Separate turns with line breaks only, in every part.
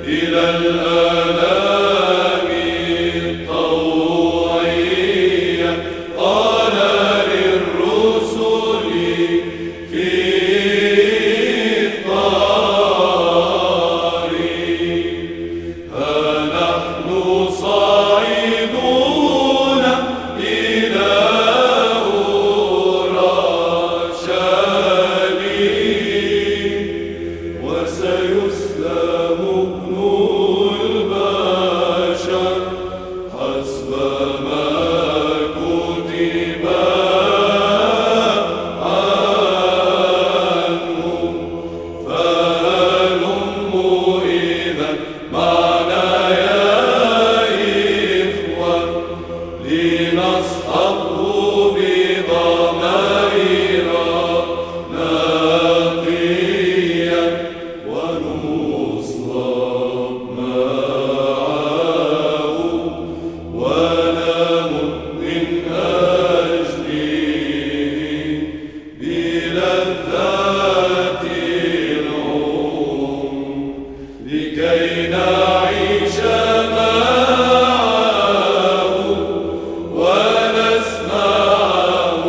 إلى الآلام الطوعية. قال للرسل في الطريق: ها نحن صاعدون إلى أورشليم، وسيسلم ابن البشر حسب ما كتب عنه. فهلموا إذا معنا يا إخوة، لنصحبه بضمائر نقية، ونصلب معه، ونمت من أجله بلذات العمر، لكي نعيش معه ونسمعه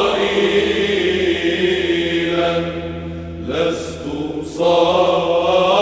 قائلا: لست صاعدا